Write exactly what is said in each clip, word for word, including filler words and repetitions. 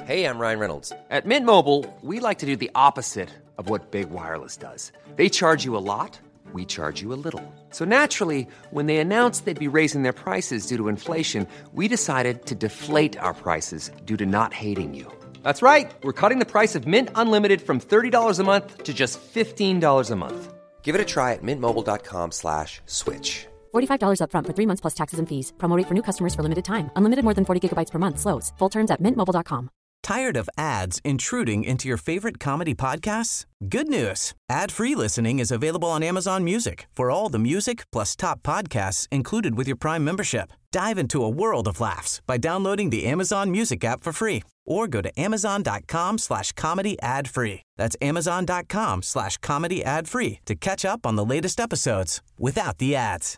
Hey, I'm Ryan Reynolds. At Mint Mobile, we like to do the opposite of what Big Wireless does. They charge you a lot, we charge you a little. So naturally, when they announced they'd be raising their prices due to inflation, we decided to deflate our prices due to not hating you. That's right. We're cutting the price of Mint Unlimited from thirty dollars a month to just fifteen dollars a month. Give it a try at mintmobile.com slash switch. forty-five dollars up front for three months plus taxes and fees. Promo rate for new customers for limited time. Unlimited more than forty gigabytes per month slows. Full terms at mint mobile dot com. Tired of ads intruding into your favorite comedy podcasts? Good news. Ad-free listening is available on Amazon Music for all the music plus top podcasts included with your Prime membership. Dive into a world of laughs by downloading the Amazon Music app for free or go to amazon.com slash comedy ad free. That's amazon.com slash comedy ad free to catch up on the latest episodes without the ads.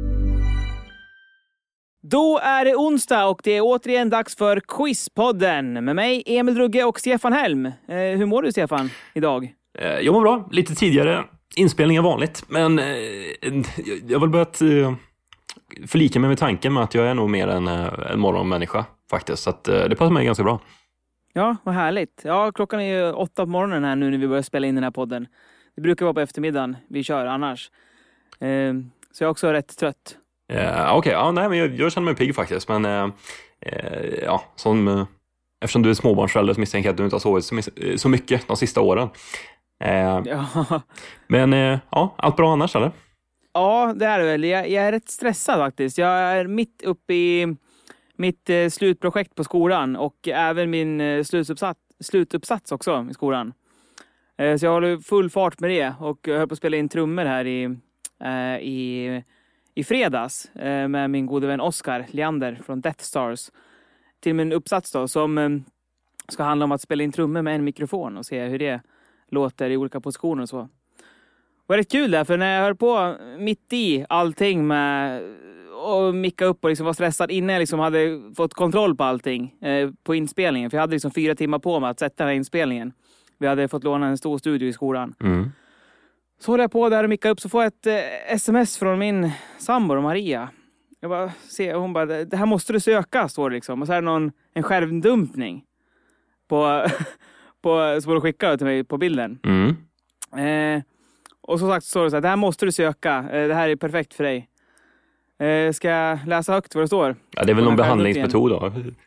Då är det onsdag och det är återigen dags för Quizpodden med mig, Emil Drugge och Stefan Helm. Eh, hur mår du, Stefan, idag? Eh, jag mår bra. Lite tidigare inspelning än vanligt. Men eh, jag har väl börjat eh, förlika mig med tanken med att jag är nog mer en, en morgonmänniska faktiskt. Så att, eh, det passar mig ganska bra. Ja, vad härligt. Ja, klockan är ju åtta på morgonen här nu när vi börjar spela in den här podden. Det brukar vara på eftermiddagen vi kör annars. Eh, så jag är också rätt trött. Uh, Okej, okay. ja, nej, men jag, jag känner mig pigg faktiskt. Men uh, uh, ja, som, uh, eftersom du är småbarnsförälder så misstänker jag att du inte har sovit så, mis- så mycket de sista åren. Uh, ja. Men uh, ja, allt bra annars, eller? Ja, det är det väl. Jag, jag är rätt stressad faktiskt. Jag är mitt uppe i mitt uh, slutprojekt på skolan och även min uh, slutuppsats, slutuppsats också i skolan. Uh, så jag håller full fart med det och jag höll på att spela in trummor här i... Uh, i I fredags eh, med min gode vän Oscar Leander från Death Stars till min uppsats då, som eh, ska handla om att spela in trummor med en mikrofon och se hur det låter i olika positioner och så. Det var rätt kul där, för när jag höll på mitt i allting med och micka upp och liksom var stressad innan jag liksom hade fått kontroll på allting eh, på inspelningen, för jag hade liksom fyra timmar på mig att sätta den här inspelningen. Vi hade fått låna en stor studio i skolan. Mm. Så håller jag på där och mickar upp, så får jag ett eh, sms från min sambo Maria. Jag bara ser, hon bara, det här måste du söka, står det liksom. Och så är det någon, en skärmdumpning på, på, som hon skickar till mig på bilden. Mm. Eh, och så sagt så står det så här, det här måste du söka, eh, det här är perfekt för dig. Eh, ska jag läsa högt vad det står? Ja, det är väl någon behandlingsmetod då?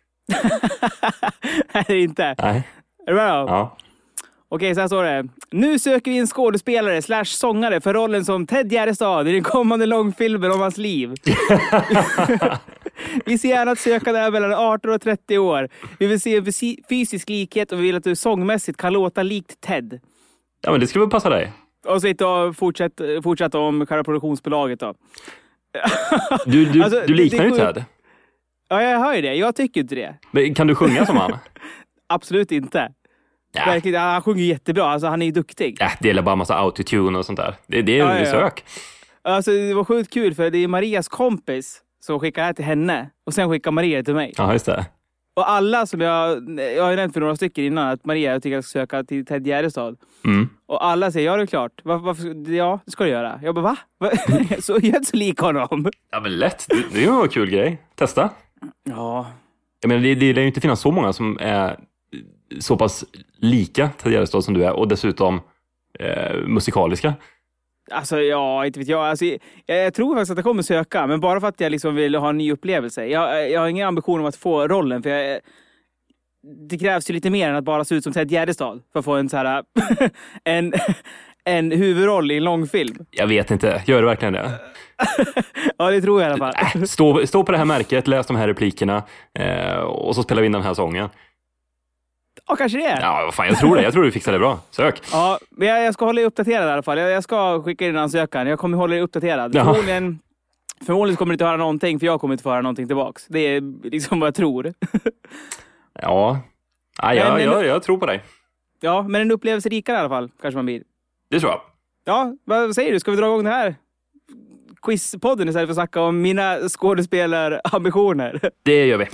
Nej, det är inte. Nej. Är det bra? Ja. Okej, så här står det. Nu söker vi en skådespelare slash sångare för rollen som Ted Gärdestad i den kommande långfilmen om hans liv. Vi ser gärna att söka där mellan arton och trettio år. Vi vill se en fysisk likhet och vi vill att du sångmässigt kan låta likt Ted. Ja, men det ska väl passa dig. Och så lite och fortsätt, fortsätt om själva produktionsbolaget då. Du, du, alltså, du liknar ju det, Ted. Ja, jag hör ju det. Jag tycker inte det. Men kan du sjunga som han? Absolut inte. Ja. Verkligen, han sjunger jättebra. Alltså, han är ju duktig. Ja, det är bara en massa autotune och sånt där. Det, det är ja, ju ja. sök. Alltså, det var sjukt kul för det är Marias kompis som skickar det här till henne. Och sen skickar Maria till mig. Ja, just det. Och alla som jag... Jag har ju nämnt för några stycken innan att Maria jag tycker jag ska söka till Ted Gärdestad. Mm. Och alla säger, ja det är klart. Var, varför, ja, det ska du göra. Jag bara, va? va? så, jag är inte så lik honom. Ja, men lätt. Det, det är ju en kul grej. Testa. Ja. Jag menar, det, det lär ju inte finnas så många som är så pass lika Ted Gärdestad som du är. Och dessutom eh, musikaliska. Alltså, ja, inte vet jag. Alltså, jag. Jag tror faktiskt att jag kommer söka. Men bara för att jag liksom vill ha en ny upplevelse. Jag, jag har ingen ambition om att få rollen. För jag, det krävs ju lite mer än att bara se ut som Ted Gärdestad. För att få en så här... en, en huvudroll i en långfilm. Jag vet inte. Gör det verkligen det? Ja, det tror jag i alla fall. Äh, stå, stå på det här märket, läs de här replikerna. Eh, och så spelar vi in den här sången. Ja, kanske det. Ja, vad fan, jag tror det. Jag tror du fixar det bra. Sök. Ja, men jag, jag ska hålla dig uppdaterad i alla fall. Jag, jag ska skicka in en ansökan. Jag kommer hålla dig uppdaterad. Ja. Förmodligen, förmodligen kommer du inte höra någonting, för jag kommer inte få höra någonting tillbaks. Det är liksom vad jag tror. Ja, ja jag, men, jag, jag tror på dig. Ja, men en upplevelse rikare i alla fall. Kanske man blir. Det tror jag. Ja, vad säger du? Ska vi dra igång det här quizpodden istället för att snacka om mina skådespelarambitioner? Det gör vi.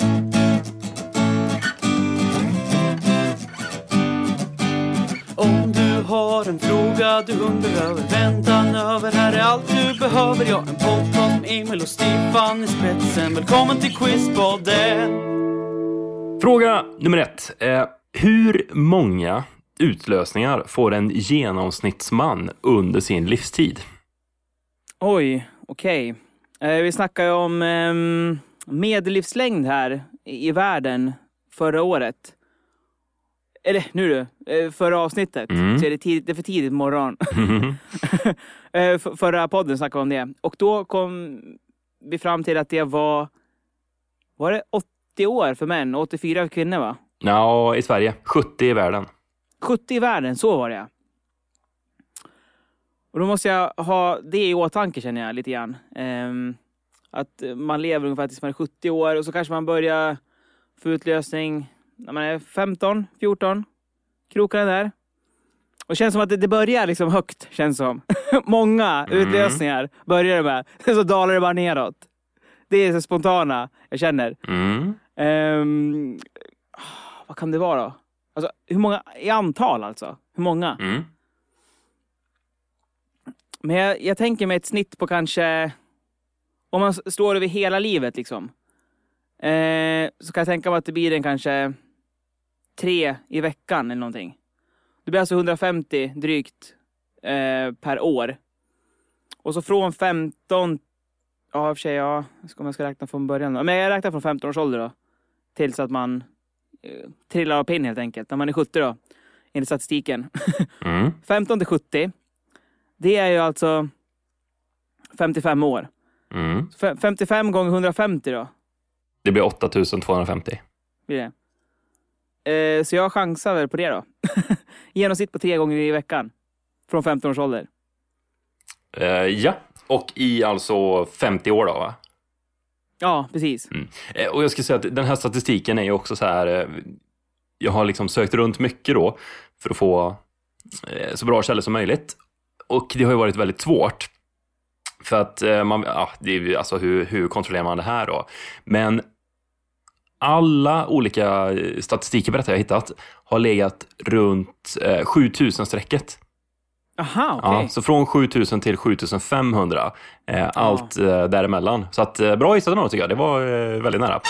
Om du har en fråga du undrar över, väntan över, här är allt du behöver. Jag en podcast med Emil och Stefan i spetsen. Välkommen till Quizpodden. Fråga nummer ett. Eh, hur många utlösningar får en genomsnittsman under sin livstid? Oj, okej. Okay. Eh, vi snackar ju om eh, medellivslängd här i, i världen förra året. Eller nu du, eh, förra avsnittet. Mm. Så är det, tidigt, det är för tidigt morgon. Mm. eh, för, förra podden snackade vi om det. Och då kom vi fram till att det var... Var det åttio år för män och åttiofyra för kvinnor, va? Ja, i Sverige. sjuttio i världen. sjuttio i världen, så var det. Och då måste jag ha det i åtanke, känner jag lite grann. Um, att man lever ungefär tills man är sjuttio år och så kanske man börjar få utlösning när man är femton, fjorton. Krokarna där. Och det känns som att det, det börjar liksom högt, känns som. Många Mm. utlösningar börjar det med. Så dalar det bara neråt. Det är så spontana jag känner. Mm. Um, vad kan det vara då? Alltså, hur många i antal alltså? Hur många? Mm. Men jag, jag tänker mig ett snitt på kanske... Om man slår över hela livet liksom. Eh, så kan jag tänka mig att det blir en kanske tre i veckan eller någonting. Det blir alltså hundrafemtio drygt eh, per år. Och så från femton... Ja, i och för sig, ja. Ska man ska räkna från början då. Men jag räknar från femton års ålder då. Tills att man eh, trillar av pinn helt enkelt. När man är sjuttio då. Enligt statistiken. Mm. femton till sjuttio. Det är ju alltså femtiofem år. Mm. Så femtiofem gånger hundrafemtio då. Det blir åtta tusen tvåhundrafemtio. Blir det. Eh, så jag chansar väl på det då. Genomsnitt på tre gånger i veckan. Från femton års ålder. Eh, ja, och i alltså femtio år då, va? Ja, precis. Mm. Eh, och jag ska säga att den här statistiken är ju också så här... Eh, jag har liksom sökt runt mycket då för att få eh, så bra källor som möjligt. Och det har ju varit väldigt svårt. För att eh, man, ja, det är, alltså hur, hur kontrollerar man det här då? Men alla olika statistiker berättar jag hittat har legat runt eh, sjutusen strecket. Aha, okej. Okay. Ja, så från sjutusen till sjutusen femhundra. Eh, allt eh, däremellan. Så att, eh, bra gissat då tycker jag. Det var eh, väldigt nära.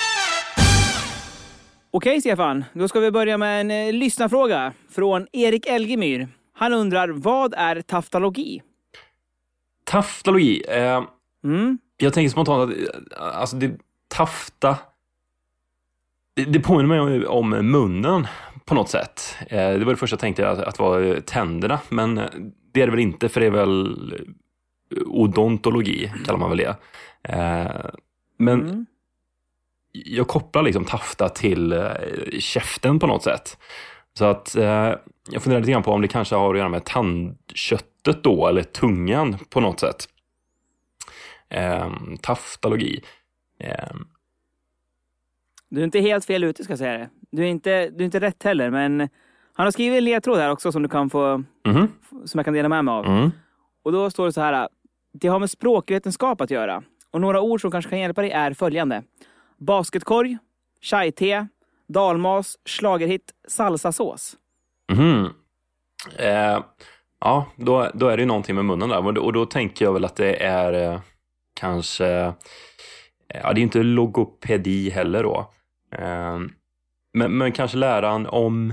Okej, Stefan. Då ska vi börja med en eh, lyssnarfråga från Erik Elgemyr. Han undrar, vad är taftologi? Taftologi. Eh, Mm. jag tänker spontant att alltså det, tafta... Det, det påminner mig om, om munnen på något sätt. Eh, det var det första jag tänkte att, att vara tänderna. Men det är det väl inte, för det är väl odontologi, kallar man väl det. Eh, men Mm. jag kopplar liksom tafta till eh, käften på något sätt. Så att eh, jag funderar lite grann på om det kanske har att göra med tandköttet då, eller tungan på något sätt. Eh, taftologi. Eh, Du är inte helt fel ute, ska jag säga det. Du är inte, du är inte rätt heller, men han har skrivit en ledtråd här också som du kan få, mm-hmm. som jag kan dela med mig av. Mm. Och då står det så här: det har med språkvetenskap att göra. Och några ord som kanske kan hjälpa dig är följande: basketkorg, chai-te, dalmas, schlagerhit, salsasås. Mm. Eh, ja, då, då är det ju någonting med munnen där. Och då, och då tänker jag väl att det är eh, kanske... Ja, det är inte logopedi heller då. Eh, men, men kanske läran om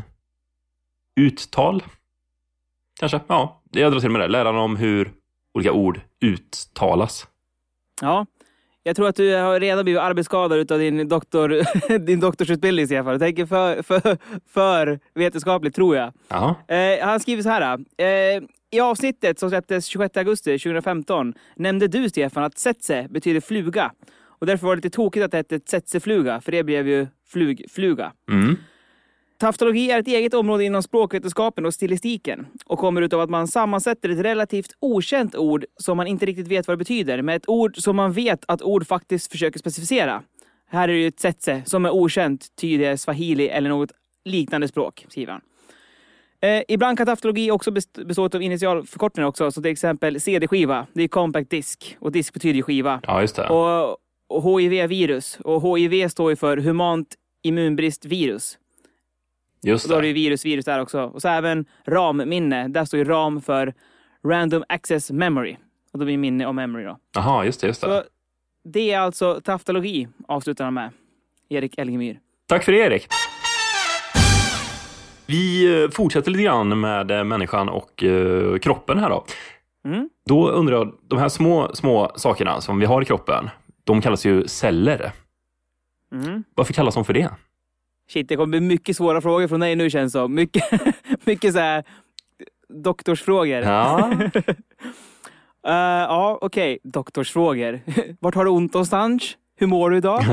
uttal. Kanske, ja. Jag drar till med det. Läran om hur olika ord uttalas. Ja, jag tror att du har redan blivit arbetsskadad utav din, doktor, din doktorsutbildning i alla fall. Jag tänker för, för, för vetenskapligt, tror jag. Eh, han skriver så här. Eh, I avsnittet som släpptes tjugosjätte augusti tjugohundrafemton nämnde du, Stefan, att tsetse betyder fluga. Och därför var det lite tokigt att det hette tsetsefluga, för det blev ju flugfluga. Mm. Taftologi är ett eget område inom språkvetenskapen och stilistiken och kommer utav att man sammansätter ett relativt okänt ord som man inte riktigt vet vad det betyder med ett ord som man vet att ord faktiskt försöker specificera. Här är det ju ett tsetse som är okänt, tyder swahili eller något liknande språk, skriver han. Eh, ibland kan taftologi också bestå av initialförkortningar också, så till exempel C D-skiva, det är compact disk och disk betyder skiva. Ja, just det. Och, och H I V-virus, och H I V står ju för humant immunbristvirus. Just och då har det. du ju virus, virus där också. Och så även RAM-minne, där står ju RAM för Random Access Memory. Och då blir minne och memory då. Jaha, just det, just det. Så det är alltså taftologi, avslutar han med. Erik Elgemyr. Tack för det, Erik. Vi fortsätter lite grann med människan och uh, kroppen här då. Mm. Då undrar jag, de här små, små sakerna som vi har i kroppen, de kallas ju celler. Mm. Varför kallas de för det? Shit, det kommer bli mycket svåra frågor från dig nu, känns det som. Mycket, mycket så här doktorsfrågor. Ja, uh, ja okej. Okay. Doktorsfrågor. Vart har du ont någonstans? Hur mår du idag?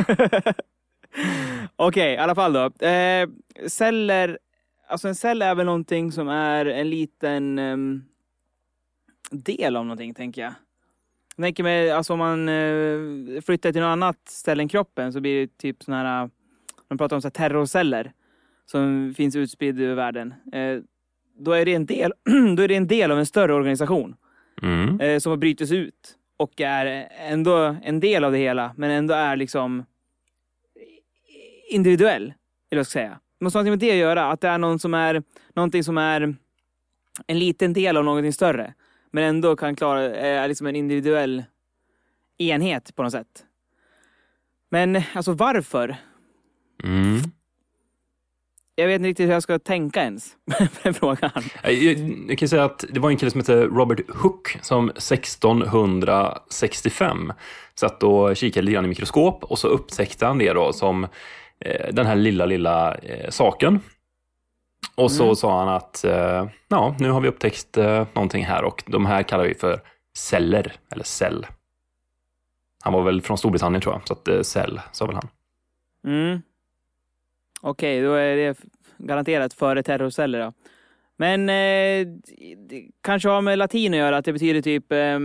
Okej, okay, i alla fall då. Eh, celler, alltså en cell är väl någonting som är en liten um, del av någonting, tänker jag. Jag tänker mig, alltså om man uh, flyttar till något annat ställe än kroppen så blir det typ såna här, man pratar om så här terrorceller som finns utspridda över världen. Eh, då är det en del, då är det en del av en större organisation mm. eh, som har brytits ut och är ändå en del av det hela, men ändå är liksom individuell, eller vad jag ska säga. Det måste ha något med det att göra, att det är någon som är, någonting som är en liten del av någonting större, men ändå kan klara, är liksom en individuell enhet på något sätt. Men alltså varför? Mm. Jag vet inte riktigt hur jag ska tänka ens med frågan. Jag, jag kan säga att det var en kille som heter Robert Hooke som sexton sextiofem satt och kikade lite grann i mikroskop och så upptäckte han det då som eh, den här lilla, lilla eh, saken. Och så mm. sa han att eh, ja, nu har vi upptäckt eh, någonting här och de här kallar vi för celler, eller cell. Han var väl från Storbritannien tror jag, så att eh, cell sa väl han. Mm. Okej, okay, då är det garanterat före terrorceller då. Men eh, det kanske har med latin att göra, att det betyder typ eh,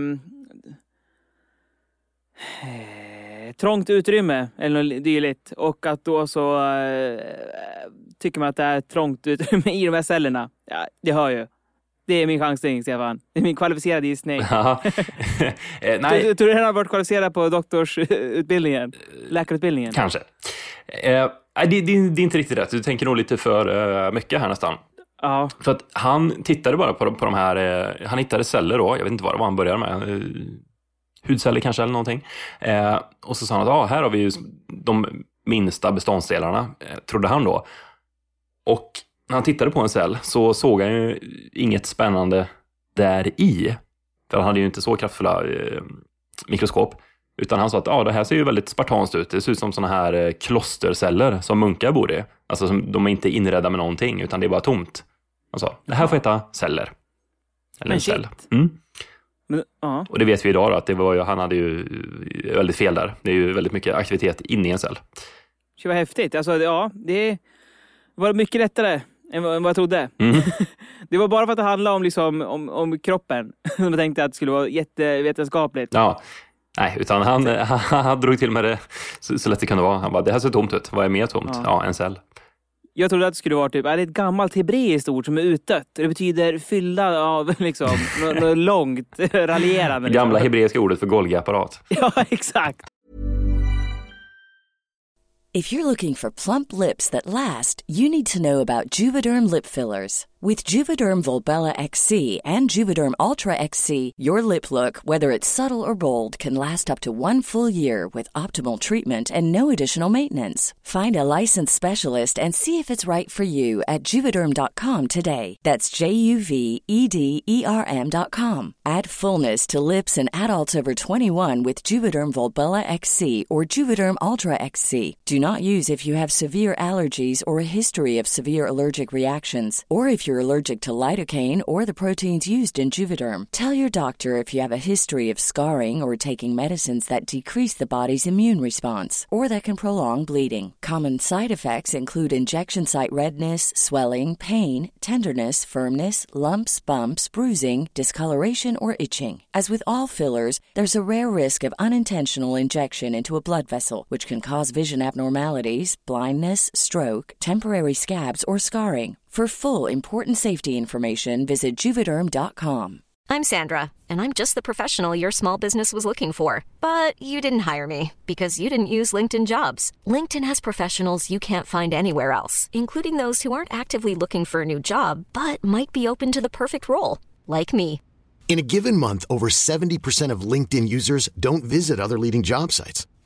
eh, trångt utrymme eller något dylikt. Och att då så eh, tycker man att det är trångt utrymme i de här cellerna. Ja, det hör ju. Det är min chansning, Stefan. Det är min kvalificerade gissning. Ja. eh, nej. Du, tror du har varit kvalificerad på doktorsutbildningen? Läkarutbildningen? Kanske. Eh, det, det, det är inte riktigt rätt. Du tänker nog lite för uh, mycket här nästan. Ja. För att han tittade bara på de, på de här... Eh, han hittade celler då. Jag vet inte vad det var han började med. Eh, hudceller kanske eller någonting. Eh, och så sa han att ah, här har vi ju de minsta beståndsdelarna, eh, trodde han då. Och när han tittade på en cell så såg han ju inget spännande där i. För han hade ju inte så kraftfulla eh, mikroskop. Utan han sa att ah, det här ser ju väldigt spartanskt ut. Det ser ut som såna här eh, klosterceller som munkar bor i. Alltså som, de är inte inredda med någonting utan det är bara tomt. Han sa, det här får heta celler. Eller en cell. Mm. Men, uh. Och det vet vi idag då, att det var ju, han hade ju väldigt fel där. Det är ju väldigt mycket aktivitet inne i en cell. Det var häftigt. Alltså, ja, det var mycket lättare än vad jag trodde. Mm. Det var bara för att det handlade om, liksom, om, om kroppen. Jag tänkte att det skulle vara jättevetenskapligt. Ja, nej, utan han, han, han drog till med det så, så lätt det kunde vara. Han bara, det här ser tomt ut. Vad är mer tomt? Ja, ja en cell. Jag trodde att det skulle vara typ, är det ett gammalt hebreiskt ord som är utdött. Det betyder fyllda av liksom, något, något långt, raljerande. Gamla liksom. hebreiska ordet för Golgi-apparat. Ja, exakt. If you're looking for plump lips that last, you need to know about Juvederm lip fillers. With Juvederm Volbella X C and Juvederm Ultra X C, your lip look, whether it's subtle or bold, can last up to one full year with optimal treatment and no additional maintenance. Find a licensed specialist and see if it's right for you at Juvederm dot com today. That's J U V E D E R M dot com. Add fullness to lips in adults over twenty-one with Juvederm Volbella X C or Juvederm Ultra X C. Do not use if you have severe allergies or a history of severe allergic reactions, or if you're allergic to lidocaine or the proteins used in Juvederm. Tell your doctor if you have a history of scarring or taking medicines that decrease the body's immune response or that can prolong bleeding. Common side effects include injection site redness, swelling, pain, tenderness, firmness, lumps, bumps, bruising, discoloration, or itching. As with all fillers, there's a rare risk of unintentional injection into a blood vessel, which can cause vision abnormalities, blindness, stroke, temporary scabs, or scarring. For full, important safety information, visit Juvederm dot com. I'm Sandra, and I'm just the professional your small business was looking for. But you didn't hire me, because you didn't use LinkedIn Jobs. LinkedIn has professionals you can't find anywhere else, including those who aren't actively looking for a new job, but might be open to the perfect role, like me. In a given month, over seventy percent of LinkedIn users don't visit other leading job sites.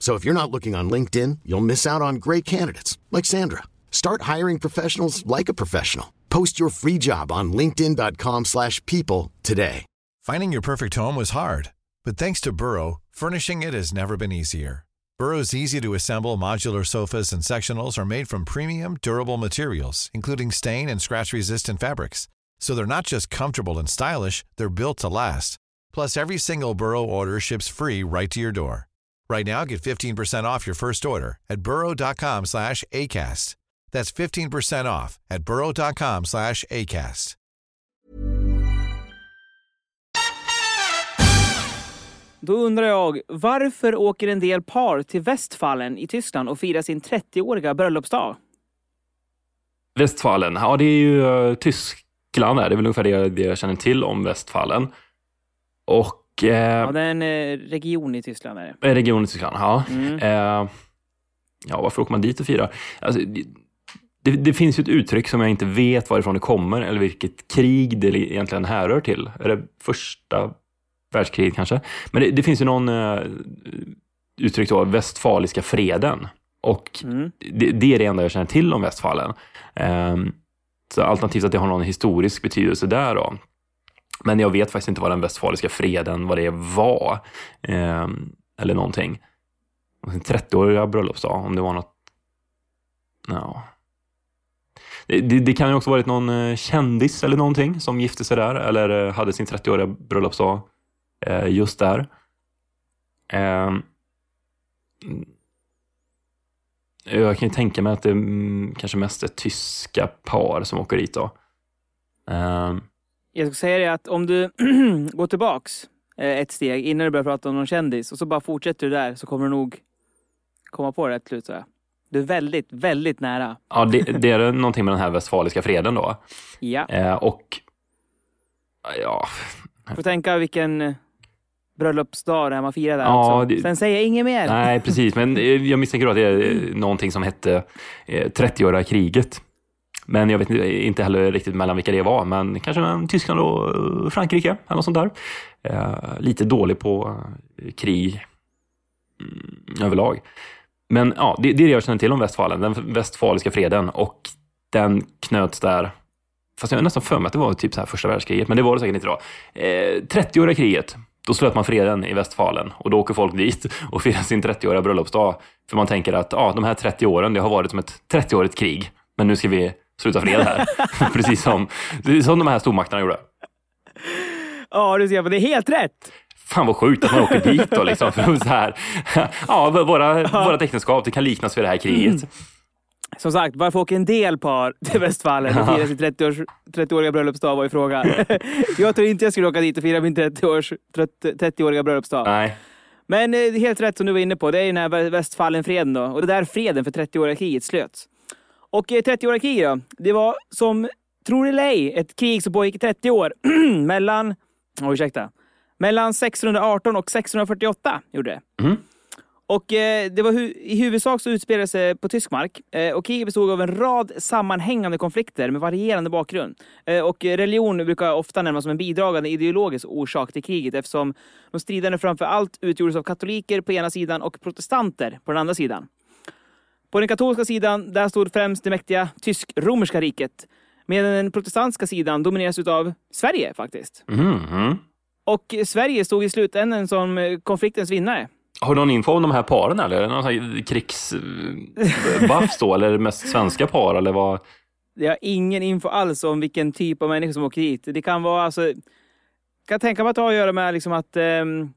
So if you're not looking on LinkedIn, you'll miss out on great candidates like Sandra. Start hiring professionals like a professional. Post your free job on linkedin dot com slash people today. Finding your perfect home was hard, but thanks to Burrow, furnishing it has never been easier. Burrow's easy-to-assemble modular sofas and sectionals are made from premium, durable materials, including stain and scratch-resistant fabrics. So they're not just comfortable and stylish, they're built to last. Plus, every single Burrow order ships free right to your door. Right now, get fifteen percent off your first order at burrow dot com slash acast. That's fifteen percent off at burrow dot com slash acast. Då undrar jag, varför åker en del par till Westfalen i Tyskland och firar sin trettioåriga bröllopsdag? Westfalen, ja det är ju uh, Tyskland där. Det är väl ungefär det, det jag känner till om Westfalen. Och... Uh, ja, det är en uh, region i Tyskland. Är det? En region i Tyskland, ja. Mm. Uh, ja, varför åker man dit och firar? Alltså, det, det finns ju ett uttryck som jag inte vet varifrån det kommer eller vilket krig det egentligen härrör till. Är det första världskriget kanske? Men det, det finns ju någon uh, uttryck då, Westfaliska freden. Och mm. det, det är det enda jag känner till om Westfalen. Um, så alternativt att det har någon historisk betydelse där då. Men jag vet faktiskt inte vad den Westfaliska freden, vad det var. Um, eller någonting. trettioåriga bröllopsdag, om det var något... No. Det, det, det kan ju också varit någon uh, kändis eller någonting som gifte sig där. Eller uh, hade sin trettioåriga bröllopsdag uh, just där. Um, Jag kan ju tänka mig att det mm, kanske mest är tyska par som åker dit då. Um. Jag ska säga det att om du går tillbaks eh, ett steg innan du börjar prata om någon kändis och så bara fortsätter du där så kommer du nog komma på det rätt slut. Så du är väldigt, väldigt nära. Ja, det, det är någonting med den här Westfaliska freden då. Ja. Eh, och ja... Jag får tänka vilken... bröllopsdag där man firar där ja, också. Sen säger jag inget mer. Nej, precis. Men jag misstänker att det är någonting som hette eh, trettioåriga kriget. Men jag vet inte heller riktigt mellan vilka det var. Men kanske Tyskland och Frankrike eller något sånt där. Eh, lite dålig på eh, krig mm, överlag. Men ja, det, det är det jag känner till om Westfalen. Den Westfaliska freden. Och den knöts där. Fast jag har nästan för mig att det var typ så här första världskriget. Men det var det säkert inte då. Eh, trettioåriga kriget. Då slöt man freden i Westfalen och då åker folk dit och firar sin trettioåriga bröllopsdag. För man tänker att ah, de här trettio åren, det har varit som ett trettioårigt krig. Men nu ska vi sluta fred här. Precis som, som de här stormakterna gjorde. Ja, du ser, det är helt rätt. Fan vad sjukt att man åker dit då liksom. För så här, ja, våra, våra äktenskap, det kan liknas vid det här kriget. Mm. Som sagt, varför åker en del par till Westfalen och firar sin trettioåriga bröllopsdag var i frågan. Jag tror inte jag skulle åka dit och fira min trettioåriga bröllopsdag. Nej. Men eh, helt rätt som du var inne på, det är den här Westfalenfreden då. Och det där freden för trettioåriga kriget slöts. Och eh, trettioåriga kriget då, det var som, tror eller ej, ett krig som pågick i trettio år. mellan, oh, ursäkta, mellan sexhundraarton och sexhundrafyrtioåtta gjorde det. Mm. Och eh, det var hu- i huvudsak så utspelade sig på tysk mark. Eh, och kriget bestod av en rad sammanhängande konflikter med varierande bakgrund. Eh, och religion brukar ofta nämnas som en bidragande ideologisk orsak till kriget eftersom de stridande framför allt utgjordes av katoliker på ena sidan och protestanter på den andra sidan. På den katolska sidan där stod främst det mäktiga tysk-romerska riket. Medan den protestantiska sidan domineras av Sverige faktiskt. Mm-hmm. Och Sverige stod i slutändan som konfliktens vinnare. Har du någon info om de här paren eller? Någon här krigsbuffs då? Eller mest svenska par eller vad? Jag har ingen info alls om vilken typ av människor som åker hit. Det kan vara alltså... Kan tänka mig att det har att göra med liksom att um,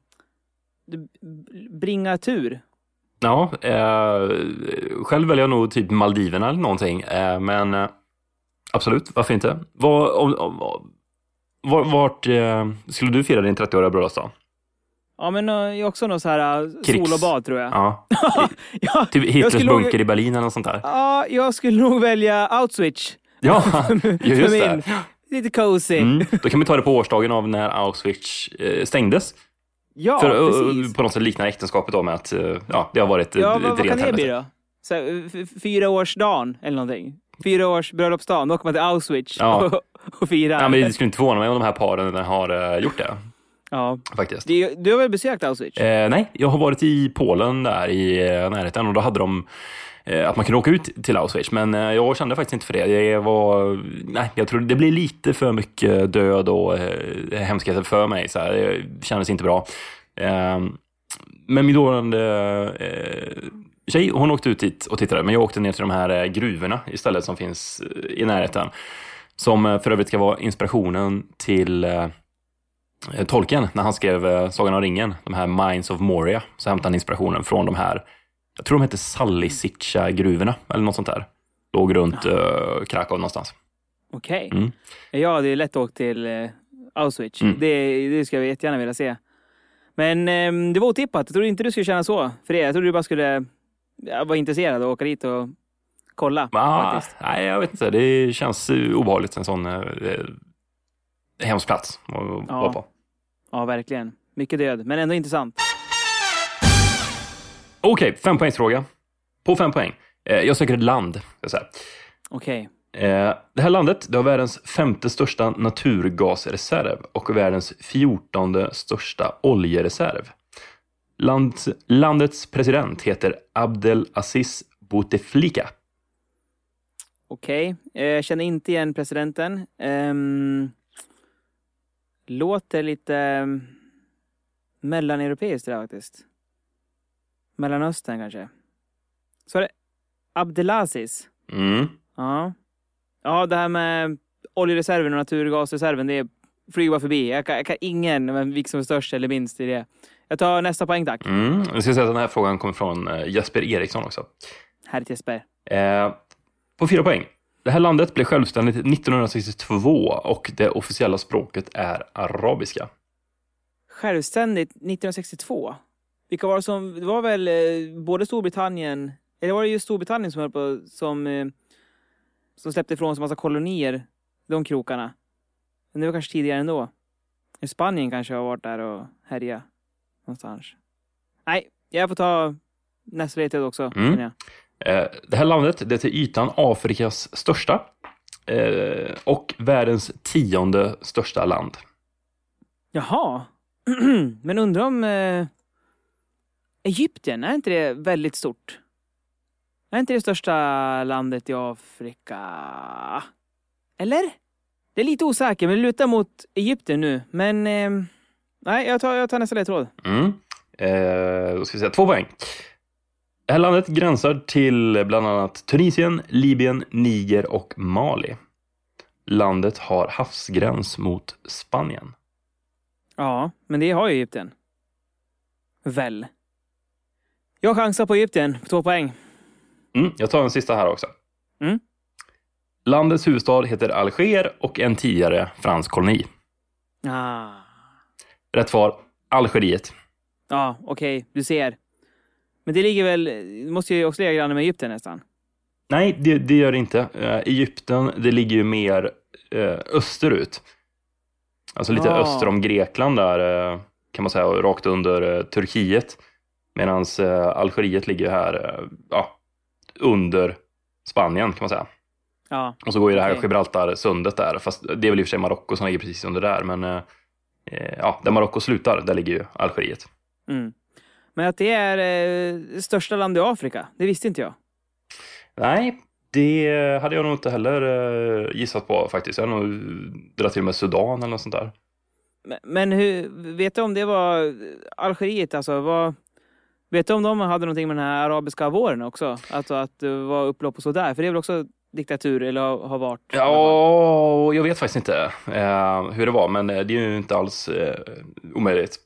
bringa tur. Ja, eh, själv väljer jag nog typ Maldiverna eller någonting. Eh, men eh, absolut, varför inte? Var, om, om, var, vart eh, skulle du fira din trettioåriga bröllopsdag? Ja, men jag är också någon så här sol och bad tror jag. Ja. ja typ Hitlers bunker nog... i Berlin eller något sånt där. Ja, jag skulle nog välja Auschwitz. Ja, just det. Lite cozy. Mm. Då kan vi ta det på årsdagen av när Auschwitz eh, stängdes. Ja, För precis. På något sätt liknar äktenskapet då med att ja, det har varit ja, ett vad, vad kan det bli då? Så, f- fyra årsdagen eller någonting. Fyra års bröllopsdagen. Då åker man till Auschwitz ja. och, och firar. Ja, men det skulle inte förvåna mig om de här paren har uh, gjort det. Ja. Faktiskt. Du, du har väl besökt Auschwitz? Eh, nej, jag har varit i Polen där i eh, närheten och då hade de eh, att man kunde åka ut till Auschwitz. Men eh, jag kände faktiskt inte för det. Det var, nej, jag tror det blir lite för mycket död och eh, hemskheter för mig. Så här, det kändes inte bra. Eh, men min dåvarande eh, tjej, hon åkte ut dit och tittade. Men jag åkte ner till de här eh, gruvorna istället som finns eh, i närheten. Som eh, för övrigt ska vara inspirationen till... Eh, Tolkien, när han skrev eh, Sagan om ringen, de här Mines of Moria, så hämtade han inspirationen från de här, jag tror de heter Sallisitcha-gruvorna eller något sånt där. Låg runt eh, Krakow någonstans. Okej. Okay. Mm. Ja, det är lätt att åka till eh, Auschwitz. Mm. Det, det ska vi jättegärna vilja se. Men eh, det var otippat. Jag trodde inte du skulle känna så för det. Jag trodde du bara skulle ja, vara intresserad och åka dit och kolla. Ah, nej, jag vet inte. Det känns obehagligt, en sån eh, hemsk plats att ja. vara på. Ja, verkligen. Mycket död, men ändå intressant. Okej, okay, fem poängsfråga. På fem poäng. Eh, jag söker ett land. Okej. Okay. Eh, det här landet, det har världens femte största naturgasreserv och världens fjortonde största oljereserv. Land, landets president heter Abdelaziz Bouteflika. Okej, okay. Jag känner inte igen presidenten. Um... Låter lite um, mellaneuropeiskt där faktiskt. Mellanöstern kanske. Så är det Abdelaziz. Mm. Ja. Ja, det här med oljereserven och naturgasreserven, det flyger bara förbi. Jag kan, jag kan ingen, men vilken som är störst eller minst i det. Jag tar nästa poäng, tack. Mm. Jag ska säga att den här frågan kommer från uh, Jesper Eriksson också. Herr Jesper. Eh, på fyra poäng. Det här landet blev självständigt nittonhundrasextiotvå och det officiella språket är arabiska. Självständigt nittonhundrasextiotvå? Vilka var det som... Det var väl eh, både Storbritannien... Eller var det just Storbritannien som höll på... Som, eh, som släppte ifrån sig massa kolonier. De krokarna. Men det var kanske tidigare ändå. I Spanien kanske har varit där och härja. Någonstans. Nej, jag får ta nästa ledtråd också. Mm. Jag. Det här landet, det är till ytan Afrikas största eh, och världens tionde största land. Jaha. Men undrar om eh, Egypten, är inte det väldigt stort? Är inte det största landet i Afrika? Eller? Det är lite osäker, men det lutar mot Egypten nu. Men eh, nej, jag tar, jag tar nästa ledtråd. Mm. Eh, då ska vi säga två poäng. Det här landet gränsar till bland annat Tunisien, Libyen, Niger och Mali. Landet har havsgräns mot Spanien. Ja, men det har ju Egypten. Väl. Jag chansar på Egypten, två poäng. Mm, jag tar en sista här också. Mm. Landets huvudstad heter Alger och en tidigare fransk koloni. Ah. Rätt svar, Algeriet. Ja, okej, okay, du ser. Men det ligger väl, det måste ju också ligga grann med Egypten nästan. Nej, det, det gör det inte. Uh, Egypten, det ligger ju mer uh, österut. Alltså lite ah. öster om Grekland där, uh, kan man säga, rakt under uh, Turkiet. Medan uh, Algeriet ligger här uh, ja, under Spanien, kan man säga. Ja. Och så går ju det här okay. Gibraltar-sundet där. Fast det är väl i och för sig Marocko som ligger precis under där. Men uh, ja, där Marocko slutar, där ligger ju Algeriet. Mm. Men att det är eh, största land i Afrika, det visste inte jag. Nej, det hade jag nog inte heller eh, gissat på faktiskt. Jag hade nog dragit till med Sudan eller något sånt där. Men, men hur, vet du om det var Algeriet, alltså vad, vet du om de hade någonting med den här arabiska våren också? Alltså att det var upplopp och sådär, för det är väl också diktatur eller har varit? Ja, jag vet faktiskt inte eh, hur det var, men det är ju inte alls eh, omöjligt.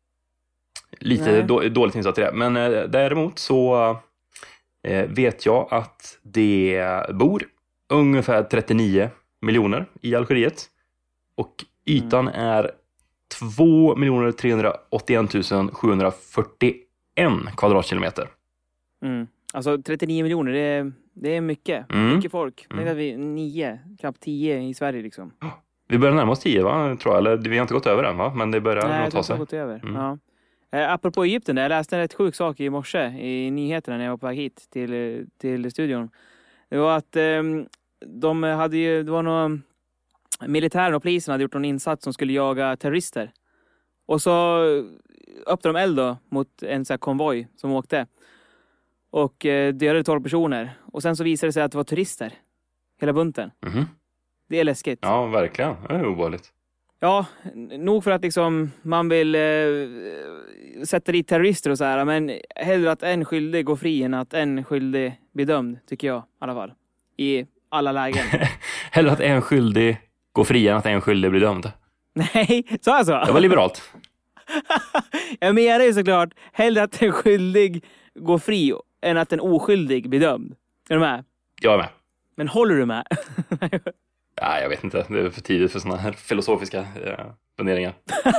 Lite då, dåligt insatt i det. Men eh, däremot så eh, vet jag att det bor ungefär trettionio miljoner i Algeriet. Och ytan mm. är två miljoner trehundraåttioett tusen sjuhundrafyrtioen kvadratkilometer. Mm. Alltså trettionio miljoner, det är, det är mycket. Mm. Mycket folk. Mm. Det är vi nio, knappt tio i Sverige liksom. Vi börjar närma oss tio, va? Tror jag. Eller vi har inte gått över än, va? Men det börjar Nej, nog ta sig. Nej, det har gått över. Mm. Ja. Eh, apropå Egypten, jag läste en rätt sjuk sak i morse i nyheterna när jag var på väg hit till, till studion. Det var att eh, de hade ju, det var någon militären och polisen hade gjort någon insats som skulle jaga terrorister. Och så öppnade de eld då mot en sån här konvoj som åkte. Och eh, dödade tolv personer. Och sen så visade det sig att det var turister. Hela bunten. Mm-hmm. Det är läskigt. Ja, verkligen. Det är obehagligt. Ja, nog för att liksom man vill eh, sätta dit terrorister och så här. Men hellre att en skyldig går fri än att en skyldig blir dömd, tycker jag i alla fall. I alla lägen. Hellre att en skyldig går fri än att en skyldig blir dömd. Nej, så alltså. Det var liberalt. Jag menar ju såklart hellre att en skyldig går fri än att en oskyldig blir dömd. Är du med? Jag är med. Men håller du med? Ja, jag vet inte. Det är för tidigt för såna här filosofiska eh, funderingar.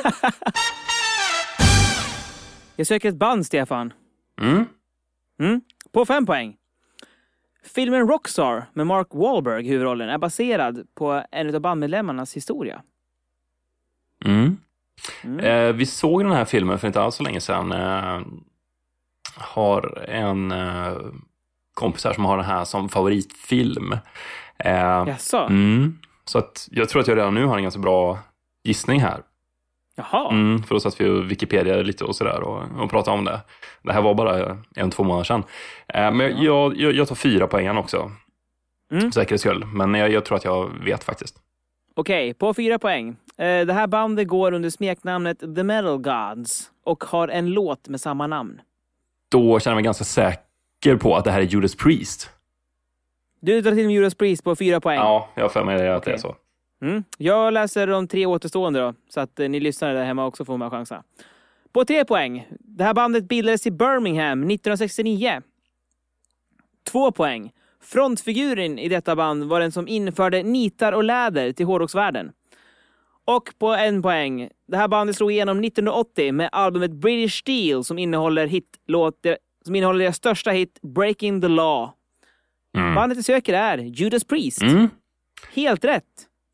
Jag söker ett band, Stefan. Mm. Mm. På fem poäng. Filmen Rockstar med Mark Wahlberg i huvudrollen är baserad på en av bandmedlemmarnas historia. Mm. Mm. Eh, vi såg den här filmen för inte alls så länge sedan. Eh, har en eh, kompis här som har den här som favoritfilm. Eh, Jaså? Mm, så att jag tror att jag redan nu har en ganska bra gissning här. Jaha. Mm, för då satt vi och Wikipedia lite och sådär och, och pratade om det. Det här var bara en, två månader sedan. Eh, men ja. jag, jag, jag tar fyra poäng också. Mm. Säkerhets skull. Men jag, jag tror att jag vet faktiskt. Okej, okay, på fyra poäng. Eh, det här bandet går under smeknamnet The Metal Gods och har en låt med samma namn. Då känner jag mig ganska säker på att det här är Judas Priest. Du drar till med Judas Priest på fyra poäng. Ja, jag får med att okay. det är så. Mm. Jag läser de tre återstående då, så att eh, ni lyssnare där hemma också får med chansa. På tre poäng. Det här bandet bildades i Birmingham nittonhundrasextionio. Två poäng. Frontfiguren i detta band var den som införde nitar och läder till hårdrocksvärlden. Och på en poäng. Det här bandet slog igenom nittonhundraåttio med albumet British Steel som innehåller hitlåt, som innehåller deras största hit Breaking the Law. Mm. Bandet jag söker är Judas Priest. Mm. Helt rätt.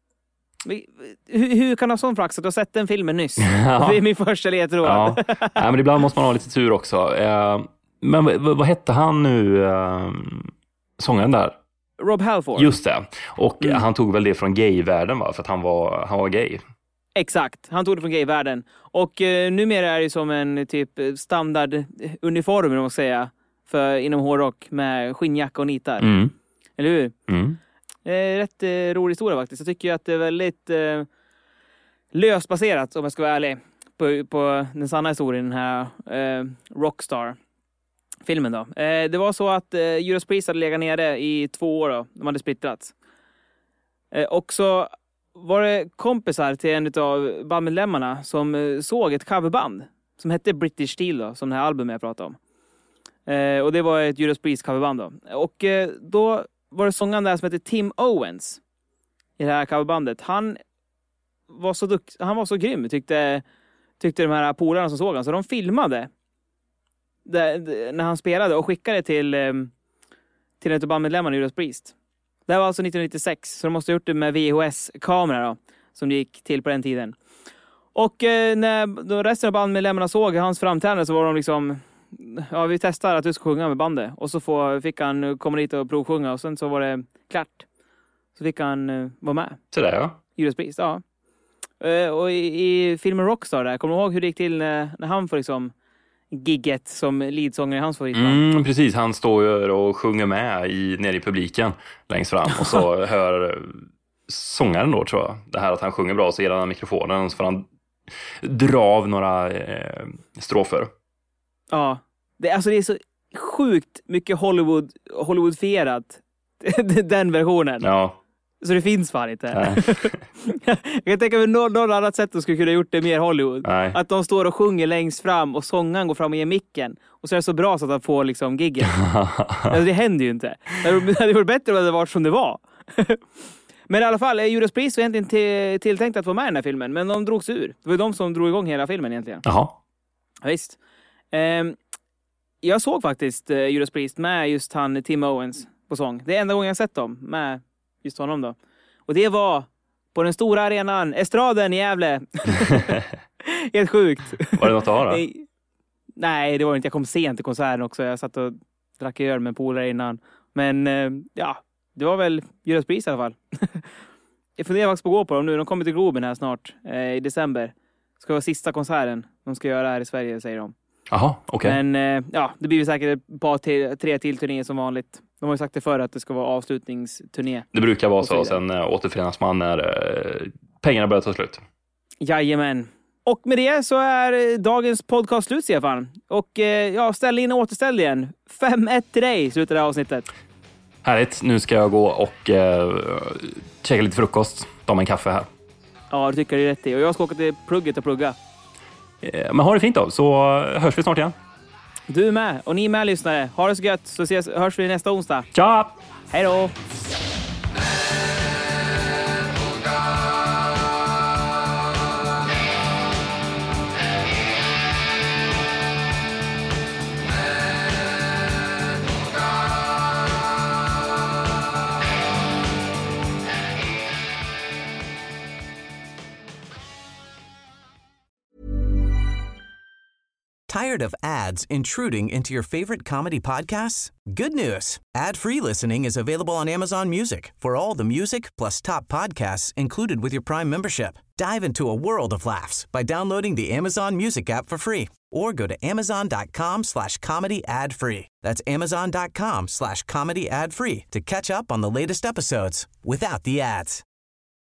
Hur, hur kan du ha sån flax att du har sett den filmen nyss? Ja. Det är min första ledtråd. Ja. Nej, men ibland måste man ha lite tur också. Eh, men vad, vad hette han nu, eh, sångaren där? Rob Halford. Just det. Och mm. han tog väl det från gayvärlden, va? För att han var, han var gay. Exakt, han tog det från gayvärlden. Och eh, numera är det som en typ standarduniform, om man ska säga, för inom hårdrock med skinnjacka och nitar. Mm. Eller hur? Mm. Eh, rätt eh, rolig historia faktiskt. Jag tycker att det är väldigt eh, löst baserat, om jag ska vara ärlig, på, på den sanna historien, den här eh, Rockstar-filmen då. Eh, det var så att eh, Judas Priest hade legat nere i två år då. De hade splittrats. Eh, och så var det kompisar till en av bandmedlemmarna som eh, såg ett coverband som hette British Steel då, som det här albumet jag pratade om. Eh, och det var ett Judas Priest coverband då. Och eh, då var det sångaren där som heter Tim Owens i det här coverbandet. Han var så dukt, han var så grym, tyckte, tyckte de här polarna som såg honom. Så de filmade det, det, när han spelade och skickade till, eh, till en av bandmedlemmarna i Judas Priest. Det här var alltså nittonhundranittiosex, så de måste ha gjort det med V H S-kamera då, som det gick till på den tiden. Och eh, när då resten av bandmedlemmarna såg hans framträdande så var de liksom, ja, vi testar att du ska sjunga med bandet. Och så få, fick han komma dit och provsjunga och sen så var det klart. Så fick han uh, vara med. Så där, ja. Judas Priest, ja. Uh, och i, i filmen Rockstar där, kommer du ihåg hur det gick till när, när han får liksom gigget som leadsångare i hans favoritband? Mm, precis, han står ju och sjunger med i, nere i publiken längst fram. Och så hör sångaren då, tror jag, det här att han sjunger bra, så ger han mikrofonen och så får han dra av några eh, strofer. Ja, det, alltså det är så sjukt mycket Hollywood, Hollywoodfierat, den versionen. Ja. Så det finns fan inte. Jag kan tänka mig någon, någon annat sätt att skulle kunna gjort det mer Hollywood. Nej. Att de står och sjunger längst fram och sångaren går fram och ger micken. Och så är det så bra så att han får liksom giggen. Alltså det händer ju inte. Det vore bättre om det var som det var. Men i alla fall, Judas Priest var egentligen till, tilltänkt att vara med i den här filmen. Men de drogs ur. Det var de som drog igång hela filmen egentligen. Jaha. Ja, visst. Um, jag såg faktiskt uh, Judas Priest med just han Tim Owens på sång. Det är enda gången jag sett dem med just honom då. Och det var på den stora arenan, Estraden i Gävle. Helt sjukt. Var det något att ha då? Nej, det var inte. Jag kom sent till konserten också. Jag satt och drack öl med polare innan. Men uh, ja, det var väl Judas Priest i alla fall. Jag funderar faktiskt på att gå på dem nu. De kommer till Globen här snart uh, i december. ska vara sista konserten de ska göra här i Sverige, säger de. Jaha, okej. Okay. Men eh, ja, det blir ju säkert ett par till, tre till turnéer som vanligt. De har ju sagt det förr att det ska vara avslutningsturné. Det brukar vara så, och sen äh, återförenas man när äh, pengarna börjar ta slut. Jajamän. Och med det så är dagens podcast slut, Stefan. Och eh, ja, ställ in och återställ igen. fem ett till dig, slutar det här avsnittet. Härligt, nu ska jag gå och eh, käka lite frukost. Ta mig en kaffe här. Ja, det tycker jag är rätt i. Och jag ska åka till plugget och plugga. Eh, men ha det fint då, så hörs vi snart igen. Du med, och ni med lyssnare. Ha det så gött, så ses, hörs vi nästa onsdag. Tja! Hej då! Tired of ads intruding into your favorite comedy podcasts? Good news. Ad-free listening is available on Amazon Music for all the music plus top podcasts included with your Prime membership. Dive into a world of laughs by downloading the Amazon Music app for free or go to amazon.com slash comedy ad free. That's amazon.com slash comedy ad free to catch up on the latest episodes without the ads.